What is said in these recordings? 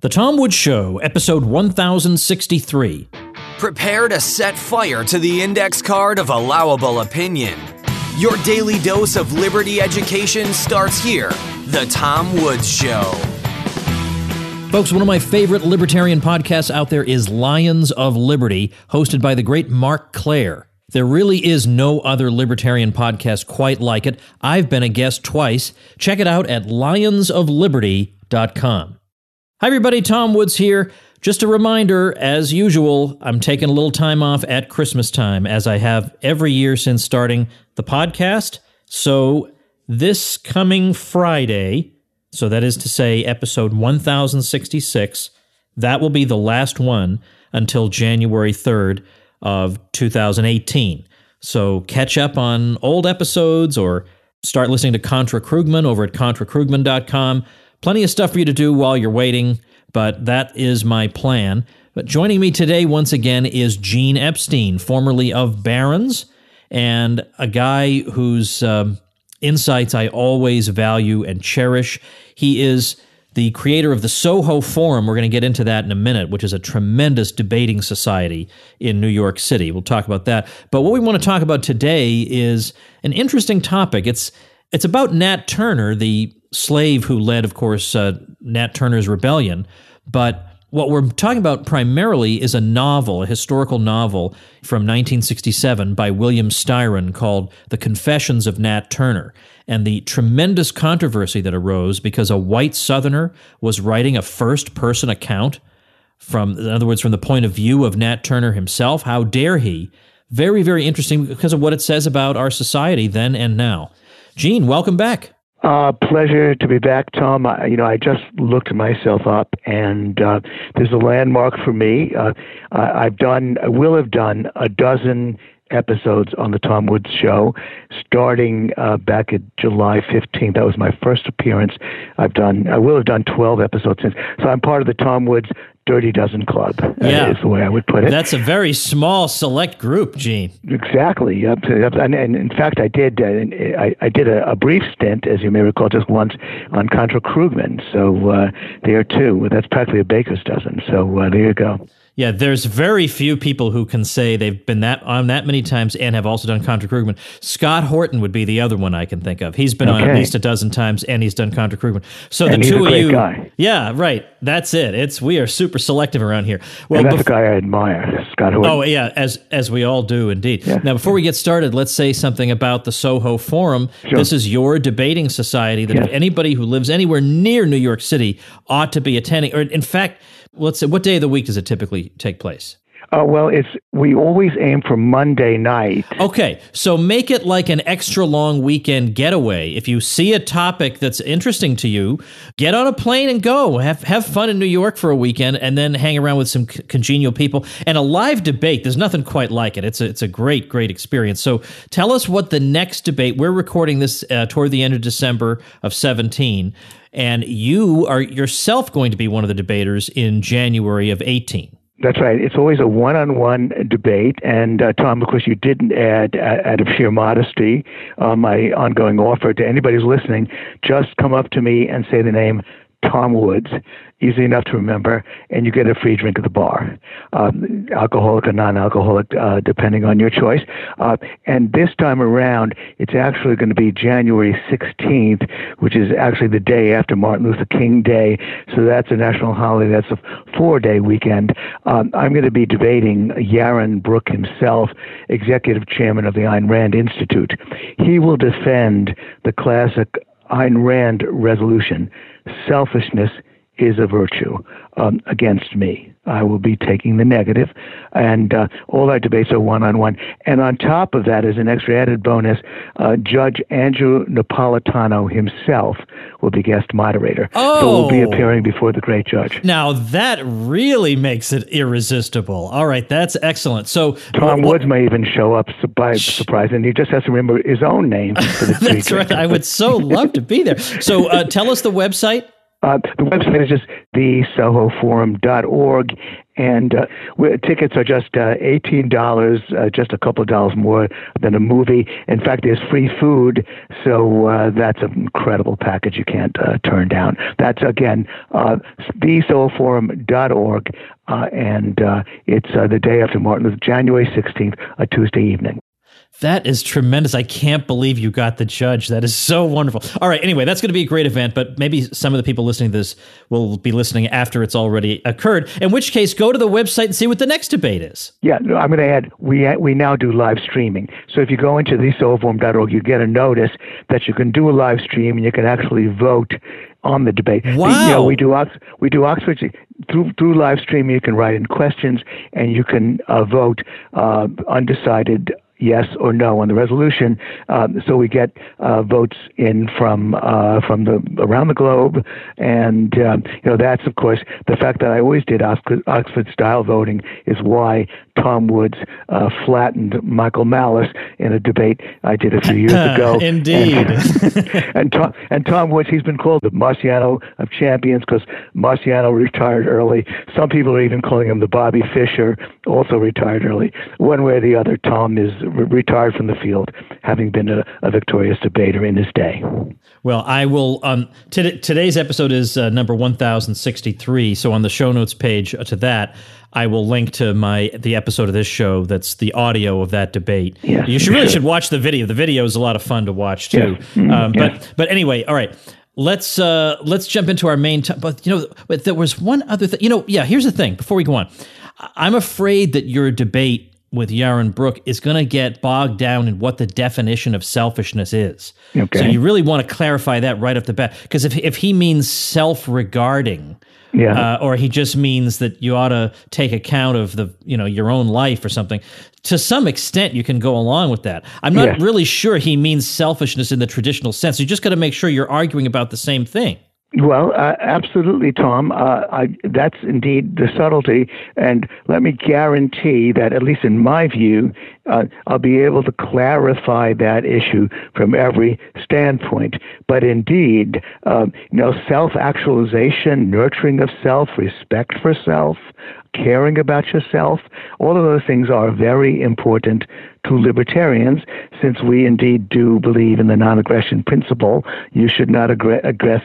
The Tom Woods Show, episode 1063. Prepare to set fire to the index card of allowable opinion. Your daily dose of liberty education starts here. The Tom Woods Show. Folks, one of my favorite libertarian podcasts out there is Lions of Liberty, hosted by the great Mark Claire. There really is no other libertarian podcast quite like it. I've been a guest twice. Check it out at lionsofliberty.com. Hi everybody, Tom Woods here. Just a reminder, as usual, I'm taking a little time off at Christmas time, as I have every year since starting the podcast. So this coming Friday, so that is to say episode 1066, that will be the last one until January 3rd of 2018. So catch up on old episodes or start listening to Contra Krugman over at contrakrugman.com. Plenty of stuff for you to do while you're waiting, but that is my plan. But joining me today once again is Gene Epstein, formerly of Barron's, and a guy whose insights I always value and cherish. He is the creator of the Soho Forum. We're going to get into that in a minute, which is a tremendous debating society in New York City. We'll talk about that. But what we want to talk about today is an interesting topic. It's about Nat Turner, the slave who led, of course, Nat Turner's rebellion. But what we're talking about primarily is a novel, a historical novel from 1967 by William Styron called The Confessions of Nat Turner, and the tremendous controversy that arose because a white Southerner was writing a first-person account from, in other words, from the point of view of Nat Turner himself. How dare he? Very, very interesting because of what it says about our society then and now. Gene, welcome back. Pleasure to be back, Tom. I just looked myself up, and there's a landmark for me. I will have done a dozen episodes on the Tom Woods Show, starting back at July 15th. That was my first appearance. I will have done 12 episodes since. So I'm part of the Tom Woods Dirty Dozen Club, is the way I would put it. That's a very small, select group, Gene. Exactly. Yep. And in fact, I did a brief stint, as you may recall, just once on Contra Krugman. So there too. That's practically a baker's dozen. So there you go. Yeah, there's very few people who can say they've been on that many times and have also done Contra Krugman. Scott Horton would be the other one I can think of. He's been on at least a dozen times, and he's done Contra Krugman. So and the two of you, guy. Yeah, right. That's it. We are super selective around here. Well, and that's a guy I admire, Scott Horton. Oh yeah, as we all do indeed. Yeah. Now, before we get started, let's say something about the Soho Forum. Sure. This is your debating society that anybody who lives anywhere near New York City ought to be attending. Or in fact, let's say, what day of the week does it typically take place? Well, we always aim for Monday night. Okay, so make it like an extra long weekend getaway. If you see a topic that's interesting to you, get on a plane and go. Have fun in New York for a weekend, and then hang around with some congenial people. And a live debate, there's nothing quite like it. It's a great, great experience. So tell us what the next debate, we're recording this toward the end of December of 17, and you are yourself going to be one of the debaters in January of 18. That's right. It's always a one-on-one debate. And Tom, of course, you didn't add, out of sheer modesty, my ongoing offer to anybody who's listening, just come up to me and say the name Tom Woods, easy enough to remember, and you get a free drink at the bar, alcoholic or non-alcoholic, depending on your choice. And this time around, it's actually going to be January 16th, which is actually the day after Martin Luther King Day. So that's a national holiday. That's a 4-day weekend. I'm going to be debating Yaron Brook himself, executive chairman of the Ayn Rand Institute. He will defend the classic Ayn Rand resolution, selfishness is a virtue, against me. I will be taking the negative, and all our debates are one-on-one. And on top of that, as an extra added bonus, Judge Andrew Napolitano himself will be guest moderator. Oh. So we'll be appearing before the great judge. Now, that really makes it irresistible. All right, that's excellent. So Tom Woods may even show up by surprise, and he just has to remember his own name for the That's right. I would so love to be there. So tell us the website. The website is just thesohoforum.org, And tickets are just $18, just a couple of dollars more than a movie. In fact, there's free food, so that's an incredible package you can't turn down. That's, again, thesoulforum.org, and it's the day after Martin Luther, January 16th, a Tuesday evening. That is tremendous. I can't believe you got the judge. That is so wonderful. All right. Anyway, that's going to be a great event, but maybe some of the people listening to this will be listening after it's already occurred, in which case go to the website and see what the next debate is. Yeah, I'm going to add, we now do live streaming. So if you go into thesoulforum.org, you get a notice that you can do a live stream and you can actually vote on the debate. Wow. We do Oxford through live streaming. You can write in questions and you can vote undecided yes or no on the resolution. So we get votes in from around the globe, and that's, of course, the fact that I always did Oxford style voting is why Tom Woods flattened Michael Malice in a debate I did a few years ago. Indeed. And Tom Woods, he's been called the Marciano of champions because Marciano retired early. Some people are even calling him the Bobby Fischer, also retired early. One way or the other, Tom is retired from the field, having been a victorious debater in his day. Well, I will. Today's episode is number 1063. So on the show notes page to that, I will link to the episode of this show that's the audio of that debate. Yes, you should watch the video. The video is a lot of fun to watch too. Yes. But anyway, all right. Let's jump into our main. But there was one other thing. Here's the thing. Before we go on, I'm afraid that your debate with Yaron Brook is going to get bogged down in what the definition of selfishness is. Okay. So you really want to clarify that right off the bat, because if he means self-regarding, or he just means that you ought to take account of your own life or something, to some extent you can go along with that. I'm not really sure he means selfishness in the traditional sense. You just got to make sure you're arguing about the same thing. Well, absolutely, Tom. That's indeed the subtlety. And let me guarantee that, at least in my view, I'll be able to clarify that issue from every standpoint. But indeed, self-actualization, nurturing of self, respect for self, caring about yourself, all of those things are very important to libertarians, since we indeed do believe in the non-aggression principle. You should not aggress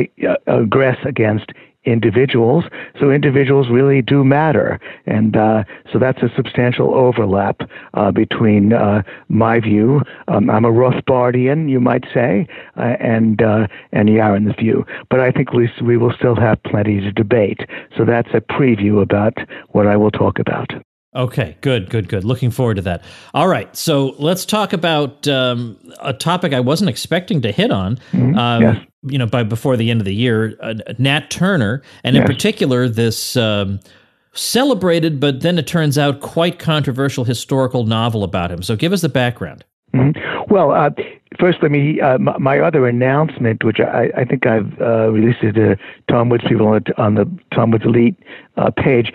against individuals. So individuals really do matter. And so that's a substantial overlap between my view. I'm a Rothbardian, you might say, and Yaron's view. But I think we will still have plenty to debate. So that's a preview about what I will talk about. Okay, good. Looking forward to that. All right, so let's talk about a topic I wasn't expecting to hit on. Yes. Before the end of the year, Nat Turner, and in particular this celebrated, but then it turns out quite controversial historical novel about him. So give us the background. Mm-hmm. Well, first, let me my other announcement, which I think I've released it to Tom Woods people on the Tom Woods Elite page.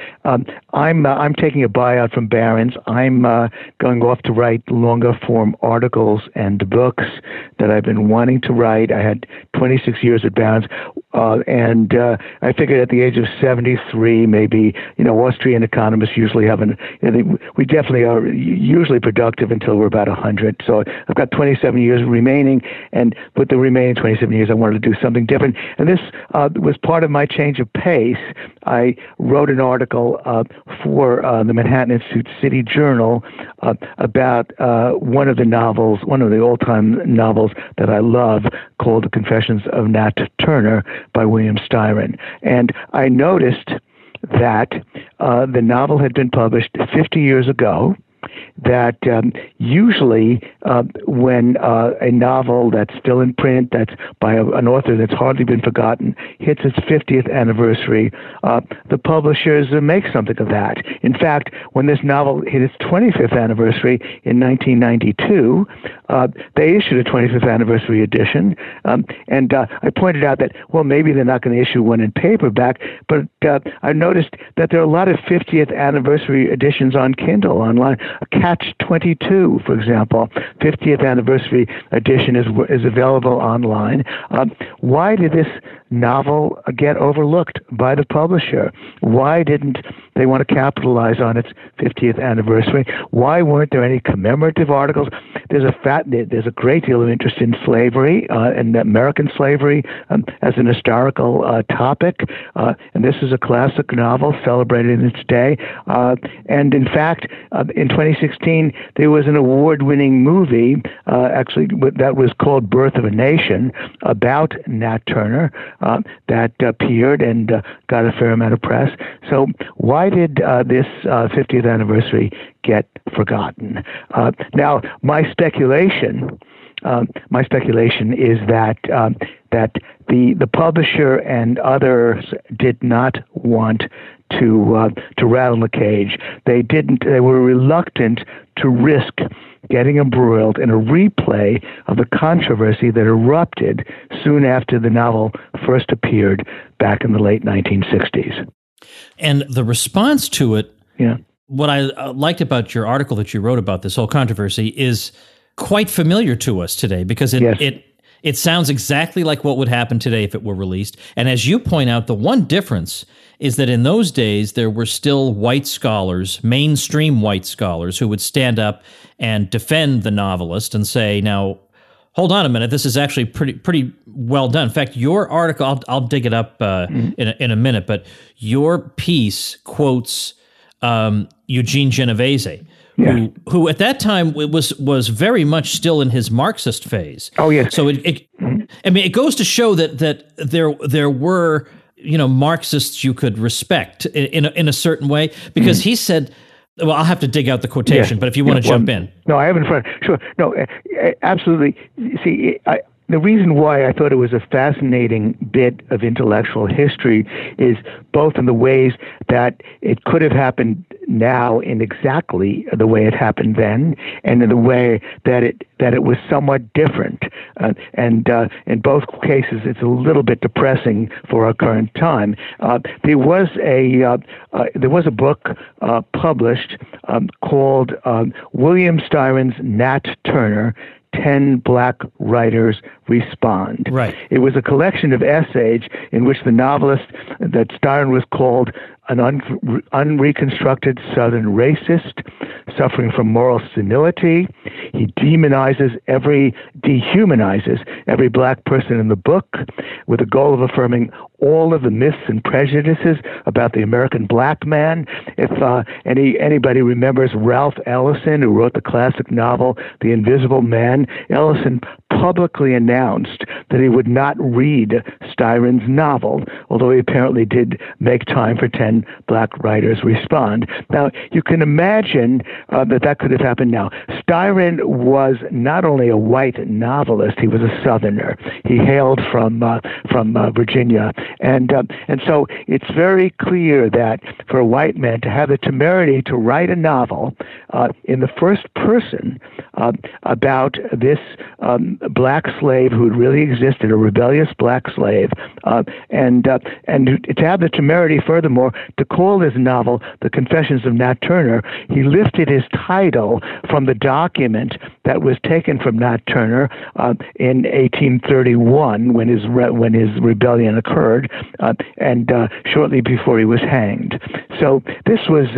I'm taking a buyout from Barron's. I'm going off to write longer form articles and books that I've been wanting to write. I had 26 years at Barron's, and I figured at the age of 73, maybe Austrian economists usually we definitely are usually productive until we're about 100. So I've got 27 years remaining, and with the remaining 27 years, I wanted to do something different. And this was part of my change of pace. I wrote an article for the Manhattan Institute City Journal about one of the all-time novels that I love, called The Confessions of Nat Turner by William Styron. And I noticed that the novel had been published 50 years ago, that usually when a novel that's still in print, that's by an author that's hardly been forgotten, hits its 50th anniversary, the publishers make something of that. In fact, when this novel hit its 25th anniversary in 1992, they issued a 25th anniversary edition, and I pointed out that, well, maybe they're not going to issue one in paperback, but I noticed that there are a lot of 50th anniversary editions on Kindle online. Catch-22, for example, 50th anniversary edition is available online. Why did this novel get overlooked by the publisher? Why didn't they want to capitalize on its 50th anniversary. Why weren't there any commemorative articles? There's a great deal of interest in slavery and American slavery as an historical topic, and this is a classic novel celebrated in its day. And in fact, in 2016, there was an award-winning movie, actually, that was called Birth of a Nation, about Nat Turner, that appeared and got a fair amount of press. So why did this 50th anniversary get forgotten? Now, my speculation is that the publisher and others did not want to rattle the cage. They were reluctant to risk getting embroiled in a replay of the controversy that erupted soon after the novel first appeared back in the late 1960s. And the response to it, yeah. What I liked about your article that you wrote about this whole controversy is quite familiar to us today, because it sounds exactly like what would happen today if it were released. And as you point out, the one difference is that in those days, there were still white scholars, mainstream white scholars, who would stand up and defend the novelist and say, now, hold on a minute, this is actually pretty well done. In fact, your article, I'll dig it up in a minute, but your piece quotes Eugene Genovese, yeah. who at that time was very much still in his Marxist phase. Oh yes. So it goes to show that there were Marxists you could respect in a certain way, because he said. Well, I'll have to dig out the quotation, but if you want to jump in. No, I have in front. Sure. No, absolutely. See, the reason why I thought it was a fascinating bit of intellectual history is both in the ways that it could have happened now in exactly the way it happened then, and in the way that it was somewhat different. And in both cases, it's a little bit depressing for our current time. There was a book published called William Styron's Nat Turner, 10 Black Writers Respond. Right. It was a collection of essays in which the novelist that Styron was called an unreconstructed Southern racist, suffering from moral senility. He dehumanizes every black person in the book with the goal of affirming all of the myths and prejudices about the American black man. If anybody remembers Ralph Ellison, who wrote the classic novel The Invisible Man, Ellison publicly announced that he would not read Styron's novel, although he apparently did make time for 10 Black Writers Respond. Now, you can imagine that could have happened now. Styron was not only a white novelist, he was a Southerner. He hailed from Virginia. And so it's very clear that for a white man to have the temerity to write a novel in the first person about this black slave who had really existed, a rebellious black slave, and to have the temerity, furthermore, to call his novel The Confessions of Nat Turner. He lifted his title from the document that was taken from Nat Turner in 1831 when his rebellion occurred, and shortly before he was hanged. So this was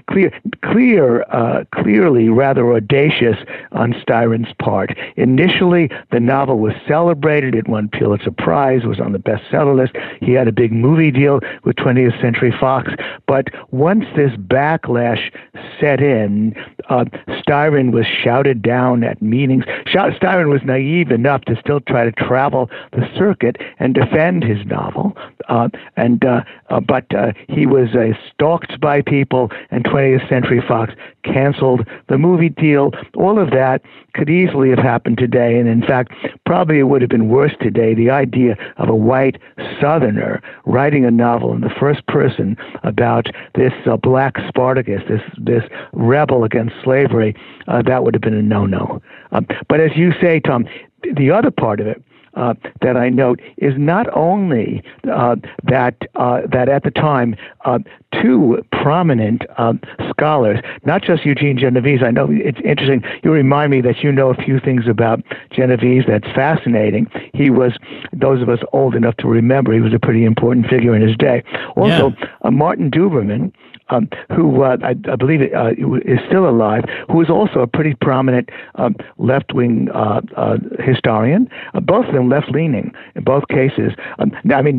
clearly rather audacious on Styron's part. Initially, the novel was celebrated. It won Pulitzer Prize, was on the bestseller list. He had a big movie deal with 20th Century Fox. But once this backlash set in, Styron was shouted down at meetings. Styron was naive enough to still try to travel the circuit and defend his novel, but he was stalked by people, and 20th Century Fox canceled the movie deal. All of that could easily have happened today, and in fact, probably it would have been worse today. The idea of a white Southerner writing a novel in the first person about this black Spartacus, this rebel against slavery, that would have been a no-no. But as you say, Tom, the other part of it, that I note is not only that at the time two prominent scholars, not just Eugene Genovese. I know it's interesting. You remind me that you know a few things about Genovese that's fascinating. He was, those of us old enough to remember, he was a pretty important figure in his day. Also, Martin Duberman, who I believe is still alive, who is also a pretty prominent left-wing historian. Both of them left-leaning in both cases. I mean,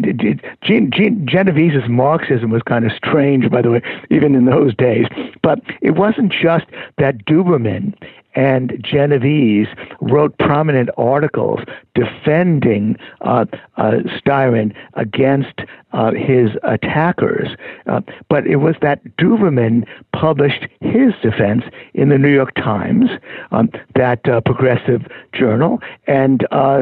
Genovese's Marxism was kind of strange, by the way, even in those days. But it wasn't just that Duberman and Genovese wrote prominent articles defending Styron against his attackers, but it was that Duberman published his defense in the New York Times, that progressive journal, and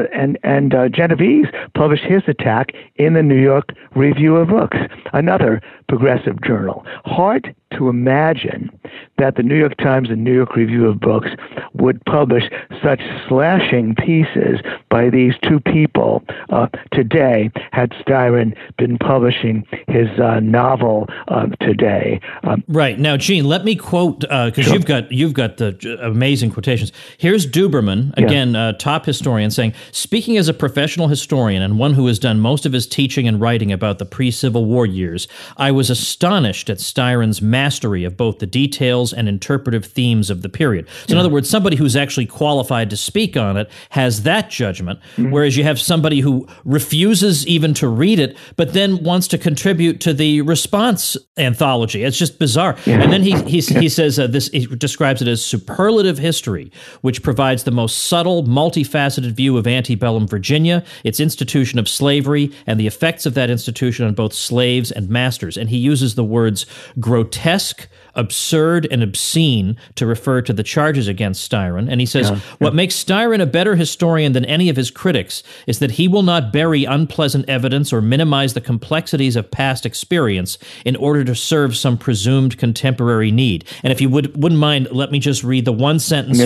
Genovese published his attack in the New York Review of Books, another progressive journal. Hard to imagine that the New York Times and New York Review of Books would publish such slashing pieces by these two people today had Styron been publishing his novel today. Right. Now, Gene, let me quote, because you've got the amazing quotations. Here's Duberman, again, top historian, saying, "Speaking as a professional historian and one who has done most of his teaching and writing about the pre-Civil War years, I was astonished at Styron's mastery of both the details and interpretive themes of the period." So in other words, somebody who's actually qualified to speak on it has that judgment, whereas you have somebody who refuses even to read it, but then wants to contribute to the response anthology. It's just bizarre. And then he says this. He describes it as superlative history, which provides the most subtle, multifaceted view of antebellum Virginia, its institution of slavery, and the effects of that institution on both slaves and masters. And he uses the words grotesque, absurd, and obscene to refer to the charges against Styron. And he says, what makes Styron a better historian than any of his critics is that he will not bury unpleasant evidence or minimize the complexities of past experience in order to serve some presumed contemporary need. And if you wouldn't mind, let me just read the one sentence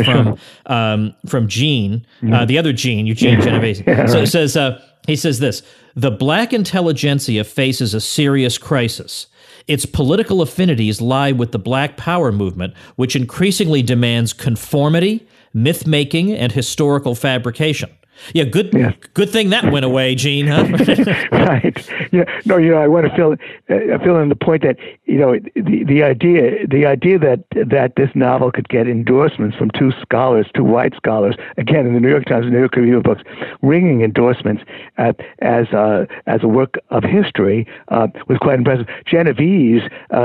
from Gene, the other Gene, Eugene Genovese. So it says, he says this: "The black intelligentsia faces a serious crisis. Its political affinities lie with the Black Power movement, which increasingly demands conformity, myth-making, and historical fabrication." Yeah, good thing that went away, Gene, huh? Right. Yeah. No, I want to fill in the point that, the idea that this novel could get endorsements from two white scholars, again, in the New York Times and New York Review of Books, ringing endorsements as a work of history was quite impressive. Genovese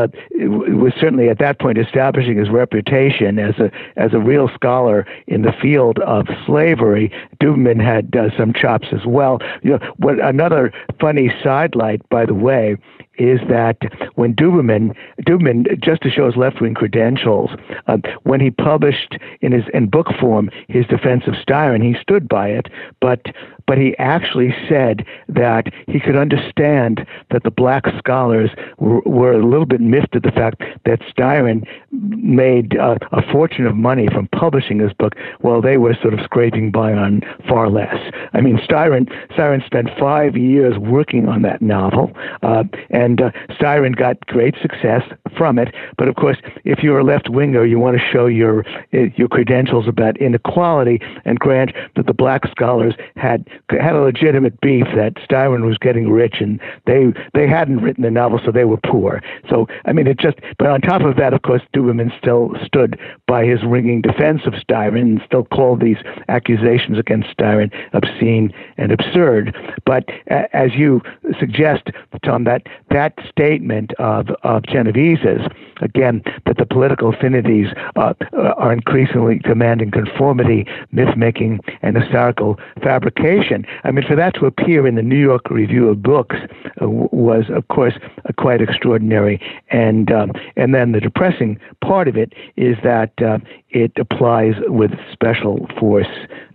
was certainly at that point establishing his reputation as a real scholar in the field of slavery. Duberman had some chops as well. What another funny sidelight, by the way, is that when Duberman, just to show his left-wing credentials, when he published in book form his defense of Styron, he stood by it, but he actually said that he could understand that the black scholars were a little bit miffed at the fact that Styron made a fortune of money from publishing his book, while they were sort of scraping by on far less. I mean, Styron spent 5 years working on that novel, and Styron got great success from it. But of course, if you're a left-winger, you want to show your credentials about inequality and grant that the black scholars had a legitimate beef that Styron was getting rich and they hadn't written the novel, so they were poor. So I mean, but on top of that, of course, Duberman still stood by his ringing defense of Styron and still called these accusations against Styron obscene and absurd. But as you suggest, Tom, that statement of Genovese's, again, that the political affinities are increasingly demanding conformity, myth-making, and historical fabrication. I mean, for that to appear in the New York Review of Books was, of course, quite extraordinary. And then the depressing part of it is that it applies with special force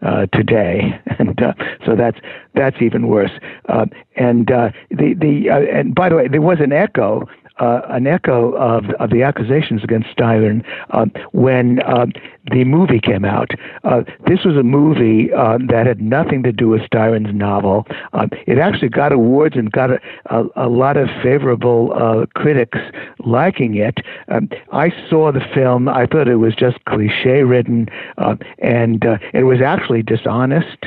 today, and so that's even worse. And by the way, there was an echo an echo of the accusations against Styron when the movie came out. This was a movie that had nothing to do with Styron's novel. It actually got awards and got a lot of favorable critics liking it. I saw the film. I thought it was just cliche-ridden, and it was actually dishonest.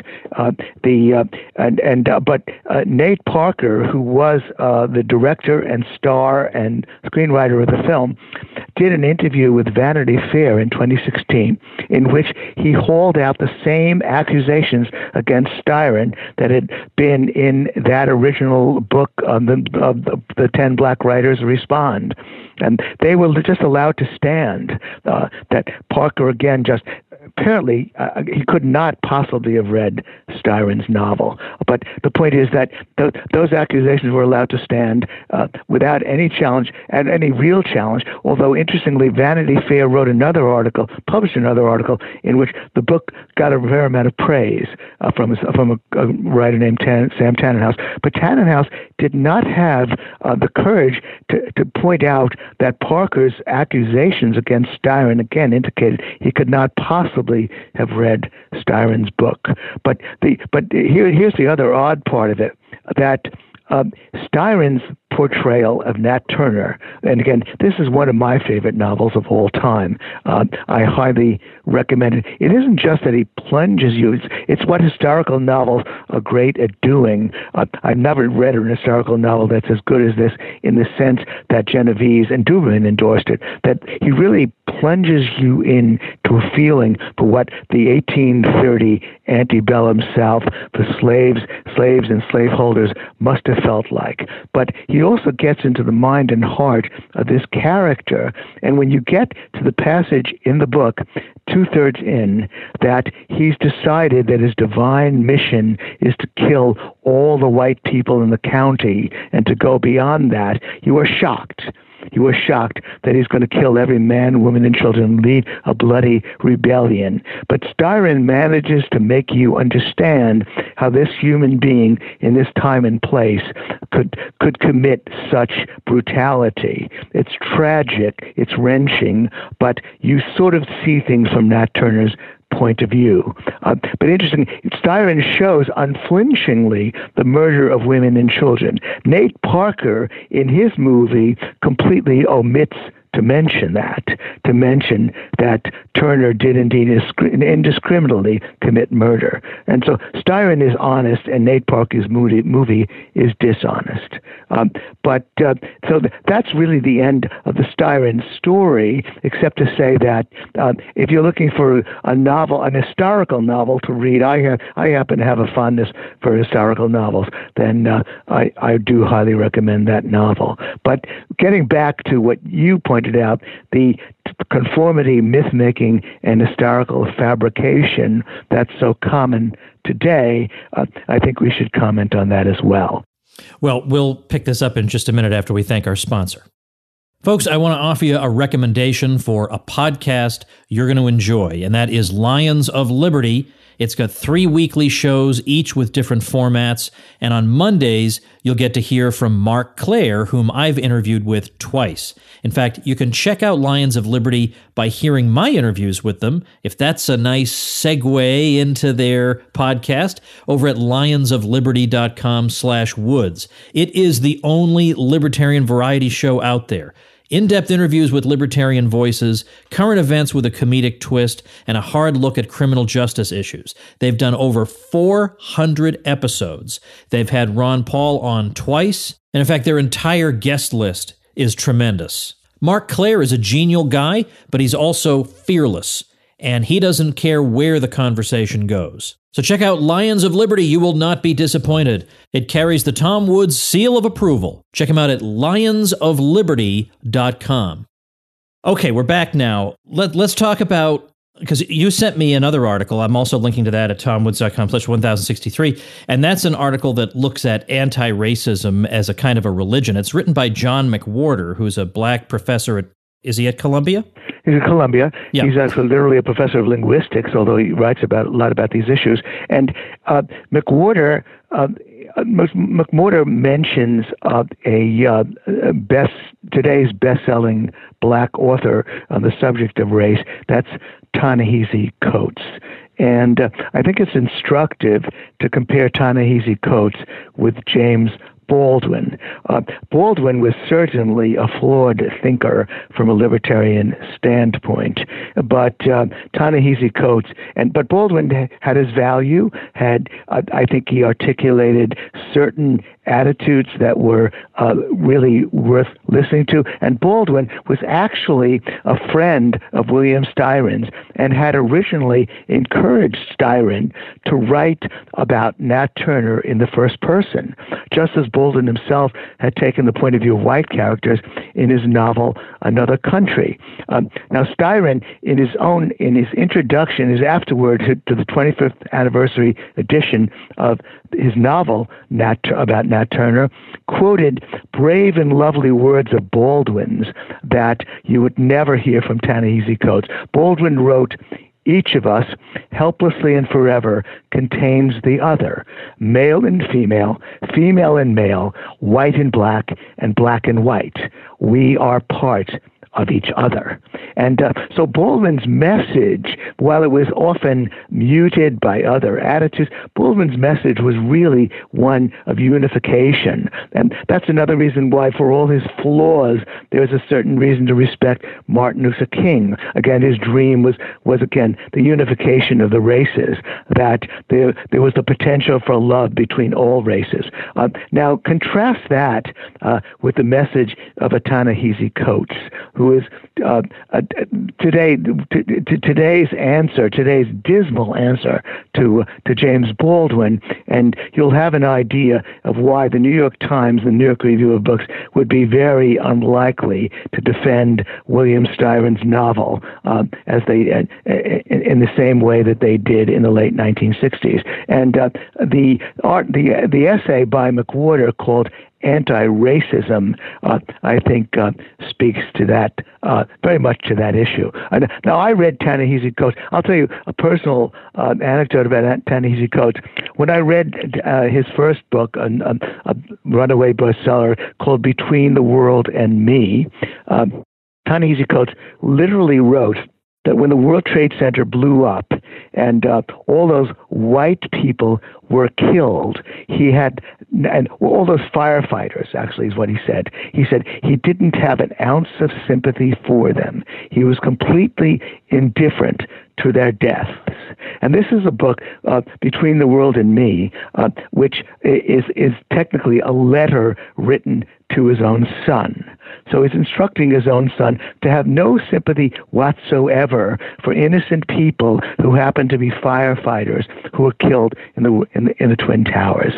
But Nate Parker, who was the director and star and screenwriter of the film, did an interview with Vanity Fair in 2016 in which he hauled out the same accusations against Styron that had been in that original book of the 10 Black Writers Respond. And they were just allowed to stand. That Parker, again, just apparently he could not possibly have read Styron's novel. But the point is that those accusations were allowed to stand without any challenge and any real challenge, although interestingly, Vanity Fair published another article in which the book got a fair amount of praise from a writer named Sam Tannenhouse. But Tannenhouse did not have the courage to point out that Parker's accusations against Styron, again, indicated he could not possibly have read Styron's book. But here's the other odd part of it, that Styron's portrayal of Nat Turner, and again, this is one of my favorite novels of all time. I highly recommend it. It isn't just that he plunges you, it's what historical novels are great at doing. I've never read an historical novel that's as good as this, in the sense that Genovese and Duberman endorsed it, that he really plunges you into a feeling for what the 1830 antebellum South, the slaves and slaveholders must have felt like. But he also gets into the mind and heart of this character. And when you get to the passage in the book, 2/3 in, that he's decided that his divine mission is to kill all the white people in the county and to go beyond that, you are shocked. You are shocked that he's going to kill every man, woman, and children and lead a bloody rebellion. But Styron manages to make you understand how this human being in this time and place could commit such brutality. It's tragic, it's wrenching, but you sort of see things from Nat Turner's point of view. But interesting, Styron shows unflinchingly the murder of women and children. Nate Parker, in his movie, completely omits to mention that Turner did indeed indiscriminately commit murder. And so Styron is honest, and Nate Parker's movie is dishonest. So that's really the end of the Styron story, except to say that if you're looking for an historical novel to read, I happen to have a fondness for historical novels, then I do highly recommend that novel. But getting back to what you pointed out, the conformity, myth-making, and historical fabrication that's so common today, I think we should comment on that as well. Well, we'll pick this up in just a minute after we thank our sponsor. Folks, I want to offer you a recommendation for a podcast you're going to enjoy, and that is Lions of Liberty. It's got 3 weekly shows, each with different formats, and on Mondays, you'll get to hear from Mark Claire, whom I've interviewed with twice. In fact, you can check out Lions of Liberty by hearing my interviews with them, if that's a nice segue into their podcast, over at lionsofliberty.com/woods. It is the only libertarian variety show out there. In-depth interviews with libertarian voices, current events with a comedic twist, and a hard look at criminal justice issues. They've done over 400 episodes. They've had Ron Paul on twice, and in fact, their entire guest list is tremendous. Mark Claire is a genial guy, but he's also fearless, and he doesn't care where the conversation goes. So check out Lions of Liberty. You will not be disappointed. It carries the Tom Woods seal of approval. Check him out at lionsofliberty.com. Okay, we're back now. Let's talk about, because you sent me another article. I'm also linking to that at tomwoods.com/1063. And that's an article that looks at anti-racism as a kind of a religion. It's written by John McWhorter, who's a black professor is he at Columbia? He's at Columbia. Yeah. He's actually literally a professor of linguistics, although he writes a lot about these issues. And McWhorter, McWhorter mentions today's best-selling black author on the subject of race. That's Ta-Nehisi Coates. And I think it's instructive to compare Ta-Nehisi Coates with James Baldwin. Baldwin was certainly a flawed thinker from a libertarian standpoint, but Ta-Nehisi Coates, but Baldwin had his value. I think he articulated certain attitudes that were really worth listening to. And Baldwin was actually a friend of William Styron's and had originally encouraged Styron to write about Nat Turner in the first person, just as Baldwin himself had taken the point of view of white characters in his novel Another Country. Now Styron, in his introduction, his afterword to the 25th anniversary edition of his novel about Nat Turner, quoted brave and lovely words of Baldwin's that you would never hear from Ta-Nehisi Coates. Baldwin wrote, "Each of us, helplessly and forever, contains the other, male and female, female and male, white and black and white. We are part of each other." And so Baldwin's message, while it was often muted by other attitudes, Baldwin's message was really one of unification. And that's another reason why, for all his flaws, there was a certain reason to respect Martin Luther King. Again, his dream was again, the unification of the races, that there was the potential for love between all races. Now, contrast that with the message of a Ta-Nehisi Coates, who is today's dismal answer to James Baldwin, and you'll have an idea of why the New York Times, the New York Review of Books, would be very unlikely to defend William Styron's novel as they in the same way that they did in the late 1960s. And the essay by McWhorter called Anti-Racism, I think, speaks to that, very much to that issue. Now, I read Ta-Nehisi Coates. I'll tell you a personal anecdote about Ta-Nehisi Coates. When I read his first book, a runaway bestseller called Between the World and Me, Ta-Nehisi Coates literally wrote that when the World Trade Center blew up and all those white people were killed, and all those firefighters, actually, is what he said. He said he didn't have an ounce of sympathy for them. He was completely indifferent to their deaths. And this is a book, Between the World and Me, which is technically a letter written to his own son. So he's instructing his own son to have no sympathy whatsoever for innocent people who happen to be firefighters who were killed in the Twin Towers.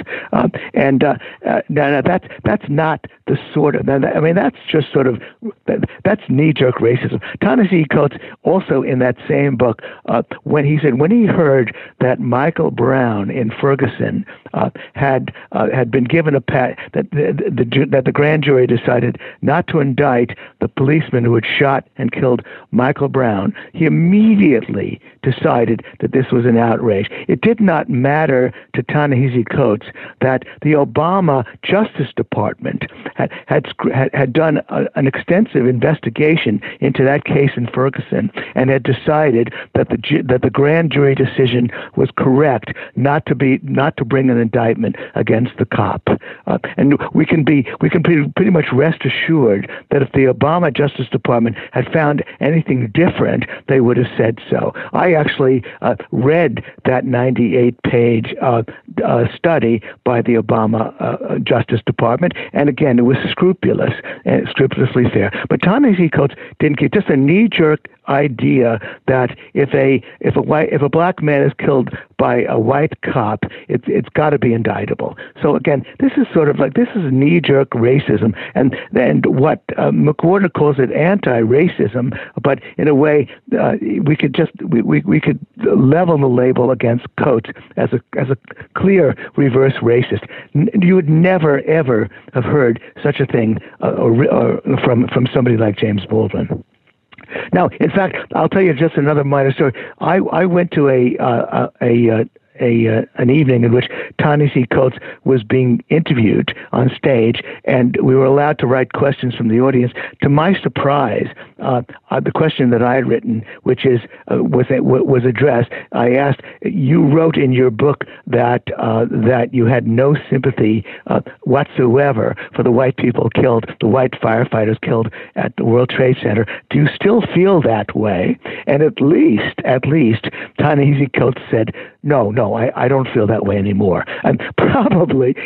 Now that's not the sort of, I mean, that's just sort of, that's knee-jerk racism. Ta-Nehisi Coates also in that same book, when he heard that Michael Brown in Ferguson had been given that the grand jury decided not to indict the policeman who had shot and killed Michael Brown, he immediately decided that this was an outrage. It did not matter to Ta-Nehisi Coates that the Obama Justice Department had done an extensive investigation into that case in Ferguson and had decided that the grand jury decision was correct not to bring an indictment against the cop. And we can pretty much rest assured that if the Obama Justice Department had found anything different, they would have said so. I actually read that 98-page study by the Obama Justice Department, and again, it was scrupulously fair. But Ta-Nehisi Coates didn't get just a knee-jerk idea that if a black man is killed by a white cop, it's got to be indictable. So again, this is knee-jerk racism, and what McWhorter calls it anti-racism. But in a way, we could level the label against Coates as a clear reverse racist. You would never ever have heard such a thing from somebody like James Baldwin. Now, in fact, I'll tell you just another minor story. I went to a an evening in which Ta-Nehisi Coates was being interviewed on stage, and we were allowed to write questions from the audience. To my surprise, the question that I had written, which was addressed, I asked, you wrote in your book that you had no sympathy whatsoever for the white people killed, the white firefighters killed at the World Trade Center. Do you still feel that way? And at least, Ta-Nehisi Coates said, no, I don't feel that way anymore. And probably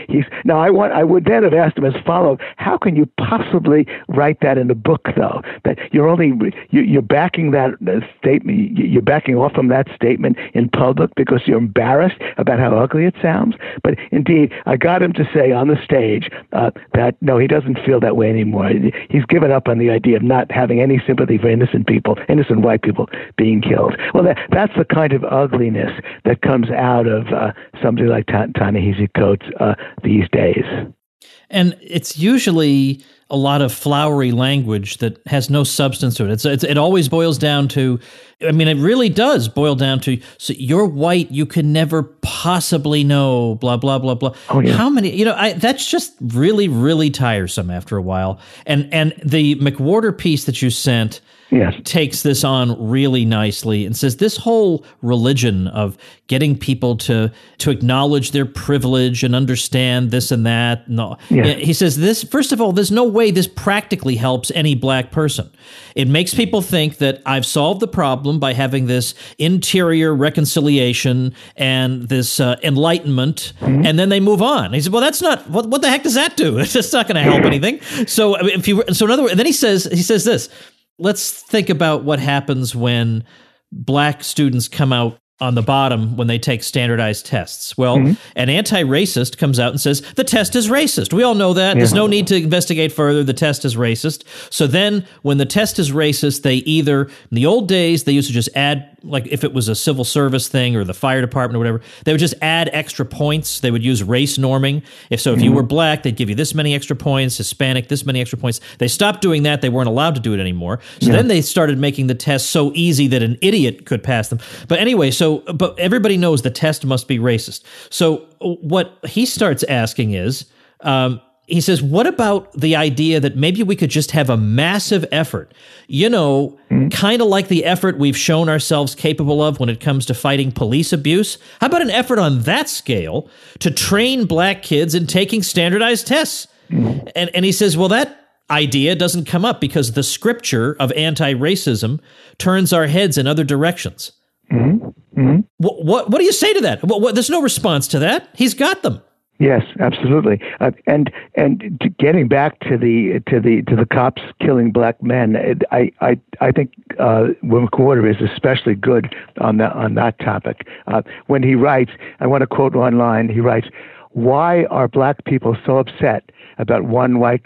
I would then have asked him as follows: how can you possibly write that in a book, though? That you're backing that statement, you're backing off from that statement in public because you're embarrassed about how ugly it sounds. But indeed, I got him to say on the stage that no, he doesn't feel that way anymore. He's given up on the idea of not having any sympathy for innocent white people being killed. Well, that's the kind of ugliness that comes out of somebody like Ta-Nehisi Coates these days. And it's usually a lot of flowery language that has no substance to it. It always boils down to, I mean, it really does boil down to, so you're white, you can never possibly know, blah, blah, blah, blah. Oh, yeah. How many, that's just really, really tiresome after a while. And the McWhorter piece that you sent, yes, takes this on really nicely and says this whole religion of getting people to acknowledge their privilege and understand this and that. No, yeah. He says this, first of all, there's no way this practically helps any black person. It makes people think that I've solved the problem by having this interior reconciliation and this enlightenment, and then they move on. He said, well, that's not, what the heck does that do? It's just not going to help anything. So in other words, and then he says this, let's think about what happens when black students come out on the bottom when they take standardized tests. Well, an anti-racist comes out and says, the test is racist. We all know that. There's no need to investigate further. The test is racist. So then when the test is racist, they either, in the old days, they used to just add, like if it was a civil service thing or the fire department or whatever, they would just add extra points. They would use race norming. If you were black, they'd give you this many extra points, Hispanic, this many extra points. They stopped doing that. They weren't allowed to do it anymore. So then they started making the test so easy that an idiot could pass them. But anyway, but everybody knows the test must be racist. So what he starts asking is, he says, what about the idea that maybe we could just have a massive effort, kind of like the effort we've shown ourselves capable of when it comes to fighting police abuse? How about an effort on that scale to train black kids in taking standardized tests? And he says, well, that idea doesn't come up because the scripture of anti-racism turns our heads in other directions. What do you say to that? There's no response to that. He's got them. Yes, absolutely. And getting back to the cops killing black men, I think McWhorter is especially good on that topic. When he writes, I want to quote one line. He writes, "Why are black people so upset about one white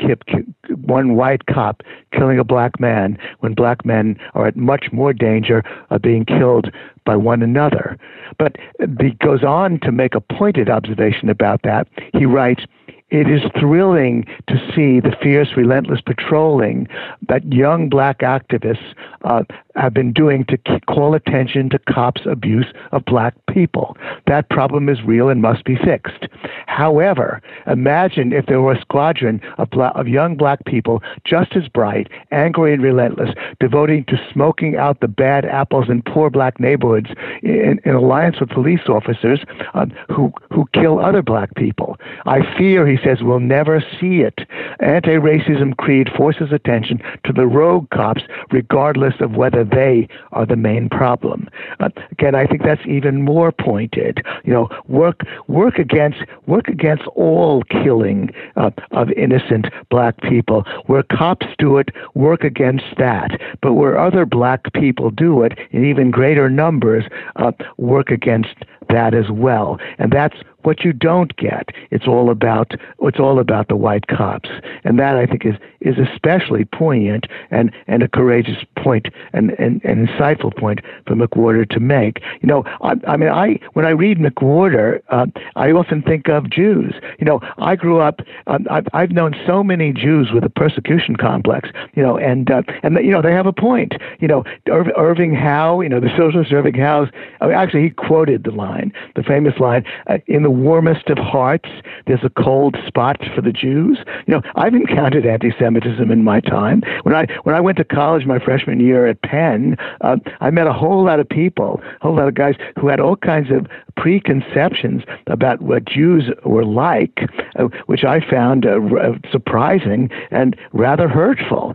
cop killing a black man when black men are at much more danger of being killed by one another?" But he goes on to make a pointed observation about that. He writes, "It is thrilling to see the fierce, relentless patrolling that young black activists have been doing to call attention to cops' abuse of black people. That problem is real and must be fixed. However, imagine if there were a squadron of young black people just as bright, angry, and relentless, devoting to smoking out the bad apples in poor black neighborhoods in alliance with police officers who kill other black people. I fear," he says, "we'll never see it. Anti-racism creed forces attention to the rogue cops regardless of whether they are the main problem." Again, I think that's even more pointed. Work against all killing of innocent black people. Where cops do it, work against that. But where other black people do it in even greater numbers, work against that as well. And that's what you don't get. It's all about the white cops, and that I think is especially poignant and a courageous point and an insightful point for McWhorter to make. When I read McWhorter, I often think of Jews. I grew up. I've known so many Jews with a persecution complex. And they have a point. Irving Howe. The socialist Irving Howe. Actually, he quoted the famous line, "In the warmest of hearts, there's a cold spot for the Jews." I've encountered anti-Semitism in my time. When I went to college my freshman year at Penn, I met a whole lot of people, a whole lot of guys who had all kinds of preconceptions about what Jews were like, which I found surprising and rather hurtful.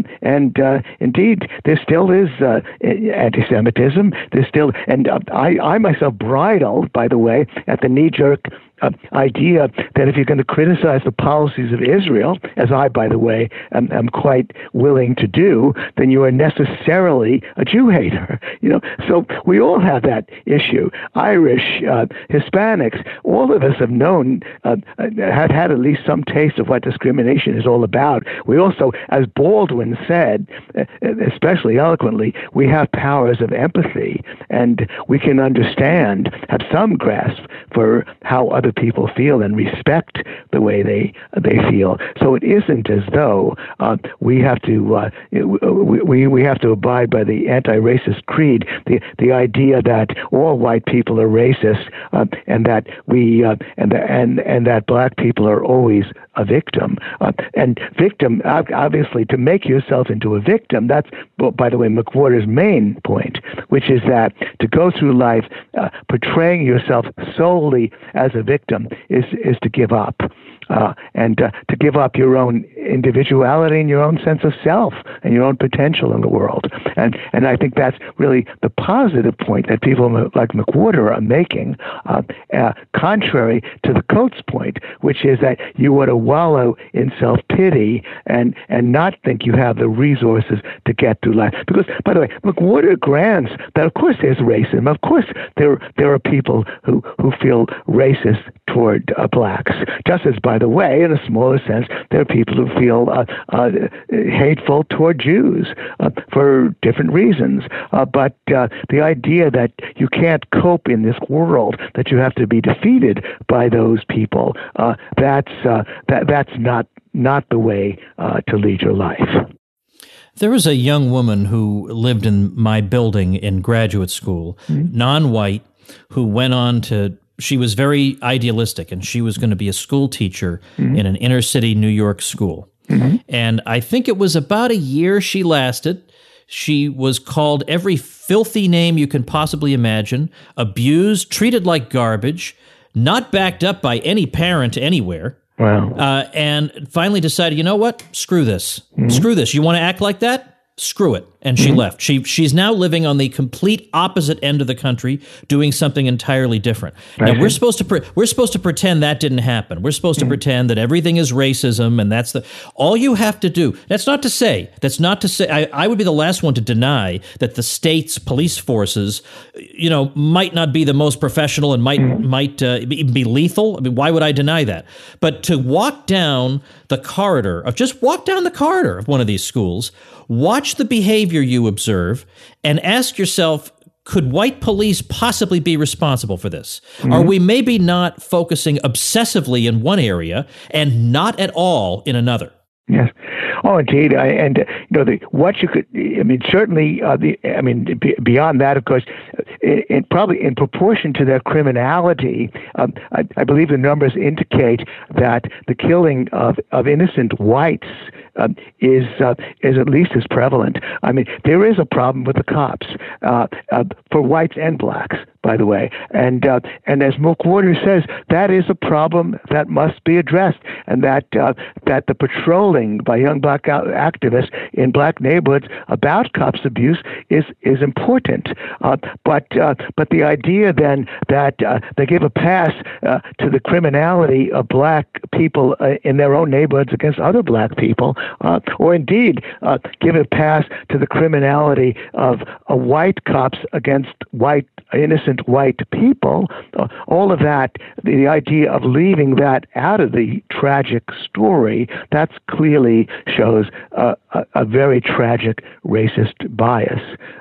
Indeed, there still is anti-Semitism. There's still, and I myself bridle, by the way, at the knee-jerk idea that if you're going to criticize the policies of Israel, as I, by the way, am quite willing to do, then you are necessarily a Jew hater. So we all have that issue. Irish, Hispanics, all of us have known, have had at least some taste of what discrimination is all about. We also, as Baldwin said, especially eloquently, we have powers of empathy, and we can understand, have some grasp for how other people feel and respect the way they feel. So it isn't as though we have to we have to abide by the anti-racist creed, the idea that all white people are racist, and that we and that black people are always a victim. And victim, obviously, to make yourself into a victim, that's, by the way, McWhorter's main point, which is that to go through life portraying yourself solely as a victim is to give up. And to give up your own individuality and your own sense of self and your own potential in the world. And I think that's really the positive point that people like McWhorter are making, contrary to the Coates point, which is that you ought to wallow in self-pity and not think you have the resources to get through life. Because, by the way, McWhorter grants that, of course, there's racism. Of course, there are people who feel racist toward blacks, just as, by the way, in a smaller sense, there are people who feel hateful toward Jews for different reasons. But the idea that you can't cope in this world, that you have to be defeated by those people, that's not the way to lead your life. There was a young woman who lived in my building in graduate school, non-white, who went on to. She was very idealistic, and she was going to be a school teacher in an inner city New York school. And I think it was about a year she lasted. She was called every filthy name you can possibly imagine, abused, treated like garbage, not backed up by any parent anywhere. Wow. And finally decided, you know what? Screw this. Screw this. You want to act like that? Screw it. And she left. She's now living on the complete opposite end of the country, doing something entirely different. Now we're supposed to pretend that didn't happen. We're supposed to pretend that everything is racism, and that's all you have to do. That's not to say I would be the last one to deny that the state's police forces, might not be the most professional and might even be lethal. I mean, why would I deny that? But to walk down the corridor of one of these schools, watch the behavior you observe, and ask yourself, could white police possibly be responsible for this? Are we maybe not focusing obsessively in one area and not at all in another? Yes. Oh, indeed. Certainly, beyond that, of course, probably in proportion to their criminality, I believe the numbers indicate that the killing of innocent whites is at least as prevalent. I mean, there is a problem with the cops for whites and blacks, by the way, and as McWhorter says, that is a problem that must be addressed, and that the patrolling by young black activists in black neighborhoods about cops' abuse is important. But the idea then that they give a pass to the criminality of black people in their own neighborhoods against other black people, or indeed give a pass to the criminality of white cops against innocent white people. All of that, the idea of leaving that out of the tragic story, that clearly shows a very tragic racist bias.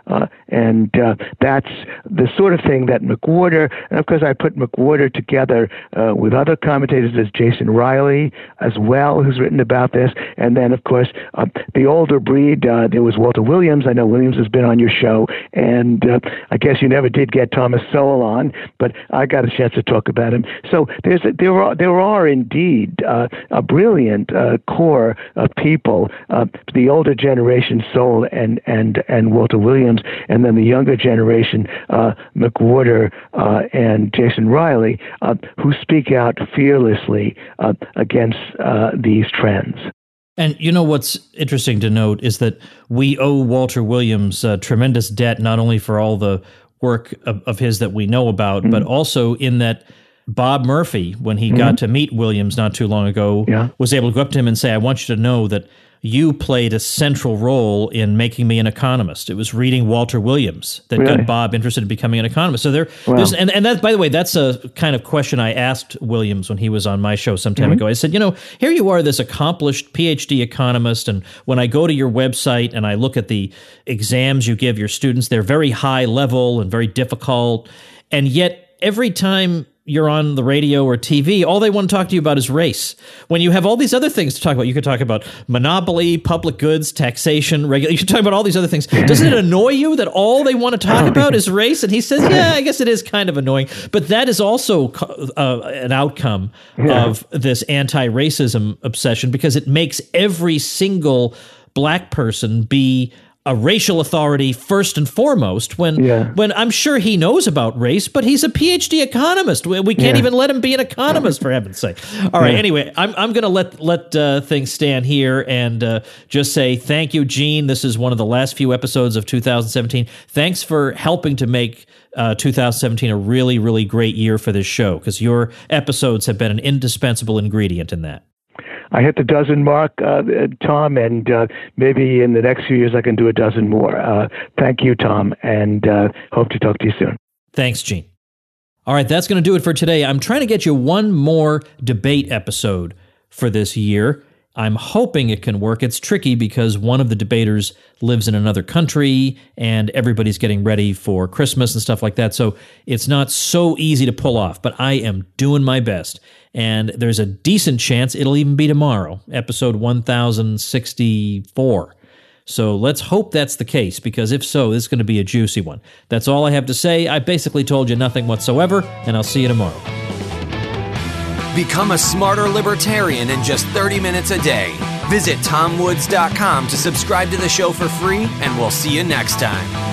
And that's the sort of thing that McWhorter, and of course I put McWhorter together with other commentators, there's Jason Riley as well, who's written about this. And then, of course, the older breed, there was Walter Williams. I know Williams has been on your show, and I guess you never did get Thomas Sowell on, but I got a chance to talk about him. So there are indeed a brilliant core of people, the older generation, Sowell and Walter Williams, and then the younger generation, McWhorter and Jason Riley, who speak out fearlessly against these trends. And you know what's interesting to note is that we owe Walter Williams a tremendous debt, not only for all the work of his that we know about, but also in that Bob Murphy, when he got to meet Williams not too long ago, was able to go up to him and say, I want you to know that you played a central role in making me an economist. It was reading Walter Williams that got Bob interested in becoming an economist. So there's, and that, by the way, that's a kind of question I asked Williams when he was on my show some time ago. I said, here you are, this accomplished PhD economist, and when I go to your website and I look at the exams you give your students, they're very high level and very difficult, and yet every time you're on the radio or TV, all they want to talk to you about is race. When you have all these other things to talk about, you could talk about monopoly, public goods, taxation, regulation. You should talk about all these other things. Doesn't it annoy you that all they want to talk about is race? And he says, yeah, I guess it is kind of annoying. But that is also an outcome of this anti-racism obsession, because it makes every single black person be a racial authority first and foremost, when I'm sure he knows about race, but he's a PhD economist. We can't even let him be an economist, for heaven's sake. All right, anyway, I'm going to let things stand here and just say thank you, Gene. This is one of the last few episodes of 2017. Thanks for helping to make 2017 a really, really great year for this show, because your episodes have been an indispensable ingredient in that. I hit the dozen mark, Tom, and maybe in the next few years I can do a dozen more. Thank you, Tom, and hope to talk to you soon. Thanks, Gene. All right, that's going to do it for today. I'm trying to get you one more debate episode for this year. I'm hoping it can work. It's tricky because one of the debaters lives in another country and everybody's getting ready for Christmas and stuff like that. So it's not so easy to pull off, but I am doing my best. And there's a decent chance it'll even be tomorrow, episode 1064. So let's hope that's the case, because if so, this is going to be a juicy one. That's all I have to say. I basically told you nothing whatsoever, and I'll see you tomorrow. Become a smarter libertarian in just 30 minutes a day. Visit TomWoods.com to subscribe to the show for free, and we'll see you next time.